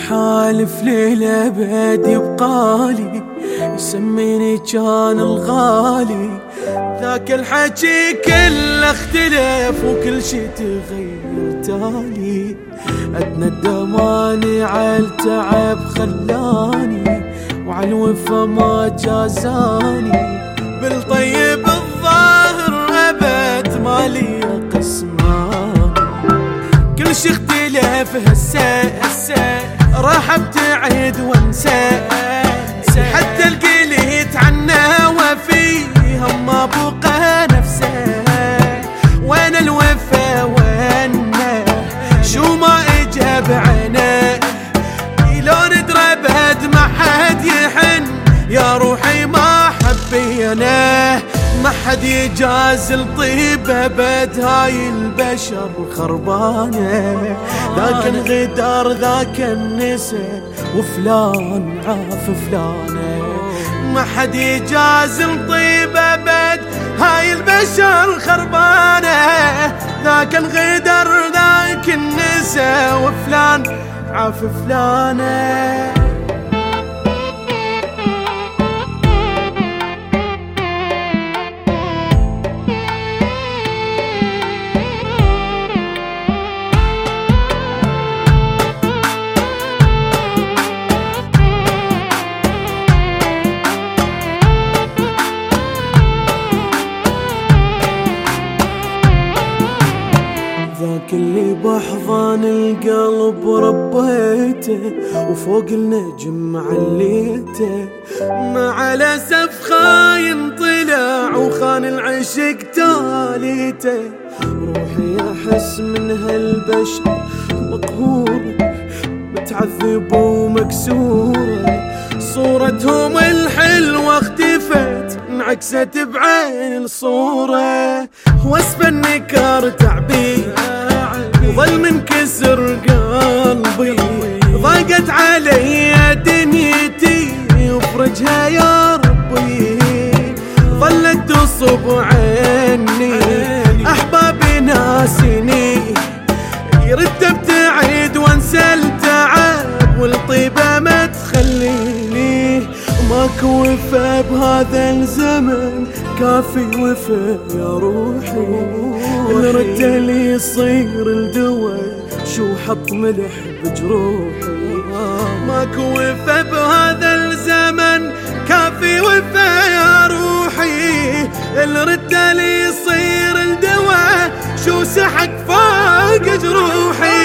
حالف للأبد يبقالي، يسميني كان الغالي. ذاك الحكي كله اختلف وكل شي تغير تالي. أدنى الدماني عالتعب خلاني، وعالوفا ما جازاني. بالطيب الظاهر أبد مالي قسمان، كل شي اختلف هسه راح ابتعد وانسى. حتى القليت عنه وفيه ما بقى نفسه. وين الوفا وينه شو ما اجا بعينه. لو ندرى بهد ما حد يحن، يا روحي ما حبينه. ما حد يجاز الطيب ابد، هاي البشر خربانه. ذاك الغدار ذاك النسى، وفلان عاف فلانه. ما حد يجاز الطيب ابد، هاي البشر خربانه. ذاك الغدار ذاك النسى، وفلان عاف فلانه. ذاك اللي بحضن القلب ربيته، وفوق النجم عليته. مع الأسف خاين طلع وخان العشق تاليته. روحي أحس من هالبشر مقهورة، متعذبة ومكسورة. صورتهم الحلوة اختفت، انعكست بعين الصورة. واسف النكار تعبي وظل منكسر قلبي. ضاقت علي دنيتي وفرجها يا ربي. ظلت تصب عني أحبابي ناسني. يرد ابتعد وانسى التعب، والطيبة ما تخليني. ماكو وفا بهذا الزمن، كافي وفا يا روحي. اللي رده لي يصير الدوا، شو حط ملح بجروحي. ماكو وفا بهذا الزمن، كافي وفا يا روحي. اللي رده لي يصير الدوا، شو سحق فوق جروحي.